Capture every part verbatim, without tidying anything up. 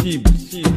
Tibo, Tibo.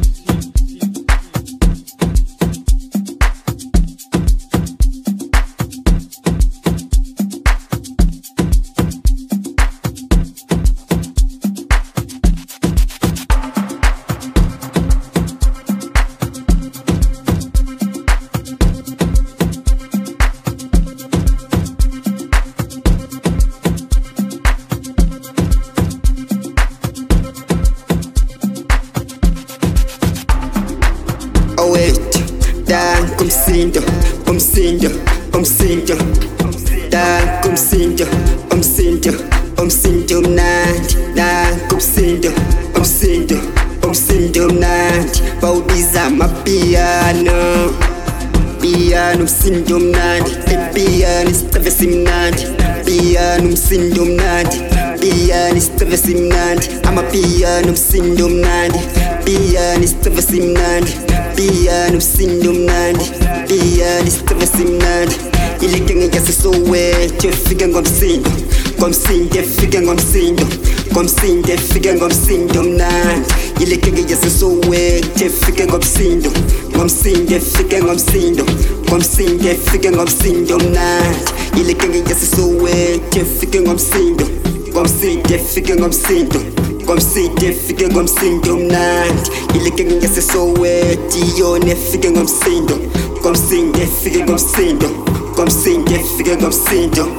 Dan kumsindo, umsindo, umsindo. Dan kumsindo, umsindo, umsindo mnandi. Dan kumsindo, umsindo, umsindo mnandi. Bawubiza amapiano, piano umsindo mnandi. Piano isicebe simnandi, piano umsindo mnandi. Piano isicebe simnandi, amapiano umsindo mnandi. Piano isicebe simnandi. Piano umsindo mnandi, piano isicebe simnandi. Ileke ngeke Soweto efike ngomsindo, ngomsindo efike ngomsindo, ngomsindo efike ngomsindo mnandi. Ileke ngeke Soweto efike ngomsindo, ngomsindo efike ngomsindo, ngomsindo efike ngomsindo mnandi. Ileke ngeke Soweto efike ngomsindo, ngomsindo efike ngomsindo, ngomsindo efike ngomsindo mnandi. Ileke ngeke Soweto yona efike ngomsindo, ngomsindo efike ngomsindo, ngomsindo efike ngomsindo.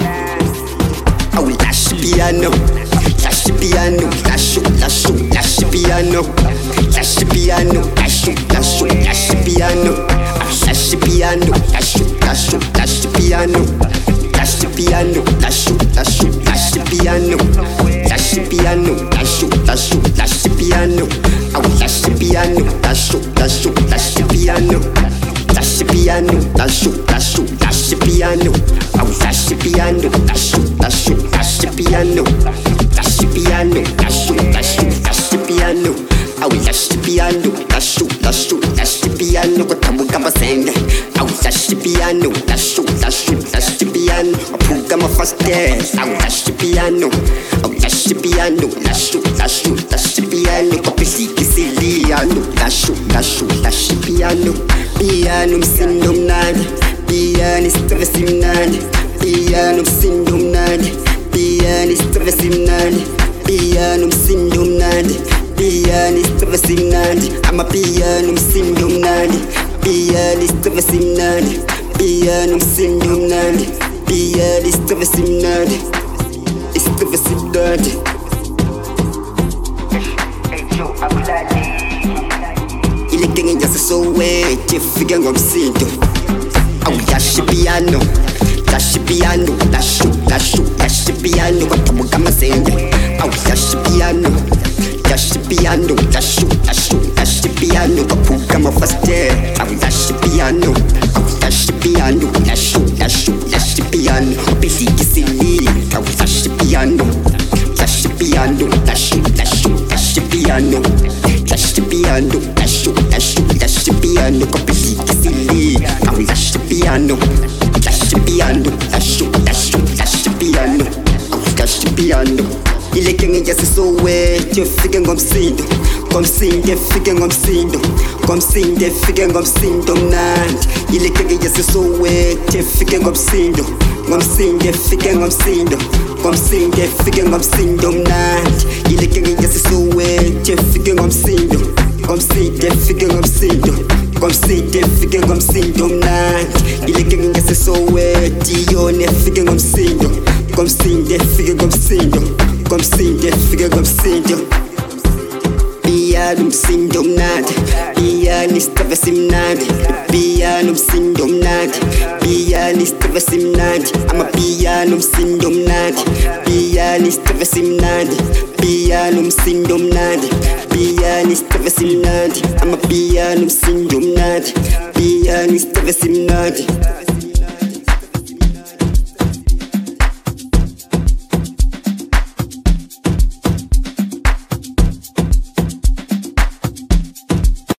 Awu lash piano, lash piano, lash lash lash piano, lash piano, lash lash lash piano, lash piano, lash lash lash piano, lash piano, lash lash lash piano, lash piano, lash lash lash piano. Awu lash piano, lash lash lash piano, lash piano, lash lash lash piano. Awu lash piano, lash lash lash piano, lash piano, lash lash lash piano. Awu lash piano, lash lash lash piano. Kutamuka masenge. Awu lash piano, lash lash lash piano. Apuka mafaste. Awu lash piano, awu lash piano, lash lash lash piano. Kopiliki siliano, lash lash lash piano. Piano umsindo mnandi, piano isicebe simnandi. Piano umsindo mnandi, piano isicebe simnandi. Piano umsindo mnandi, piano isicebe simnandi. Amapiano umsindo mnandi, piano isicebe simnandi. Piano umsindo mnandi, piano isicebe simnandi, isicebe simnandi. Ileke ngeke Soweto efike ngomsindo. Awu lash piano, lash piano, lash lash lash piano. Kutamuka masenge. Awu lash piano, lash piano, lash lash lash piano. Kapuka mafaste. Awu lash piano, awu lash piano, lash lash lash piano. Kopiliki silili. Awu lash piano, lash piano, lash lash lash piano, lash piano, lash lash lash piano. Kopiliki silili. Awu lash piano, lash piano, lash lash lash piano. Awu lash piano. Ileke ngeke Soweto efike ngomsindo, ngomsindo efike ngomsindo, ngomsindo efike ngomsindo mnandi. Ileke ngeke Soweto efike ngomsindo, ngomsindo efike ngomsindo, ngomsindo efike ngomsindo mnandi. Ileke ngeke Soweto efike ngomsindo, ngomsindo efike ngomsindo, ngomsindo efike ngomsindo mnandi. Ileke ngeke Soweto yona efike ngomsindo, ngomsindo efike ngomsindo, ngomsindo efike ngomsindo. Piano umsindo mnandi, piano isicebe simnandi. Piano umsindo mnandi, piano isicebe simnandi. Amapiano umsindo mnandi, piano isicebe simnandi. Piano umsindo mnandi, piano isicebe simnandi. Amapiano umsindo mnandi, piano isicebe simnandi.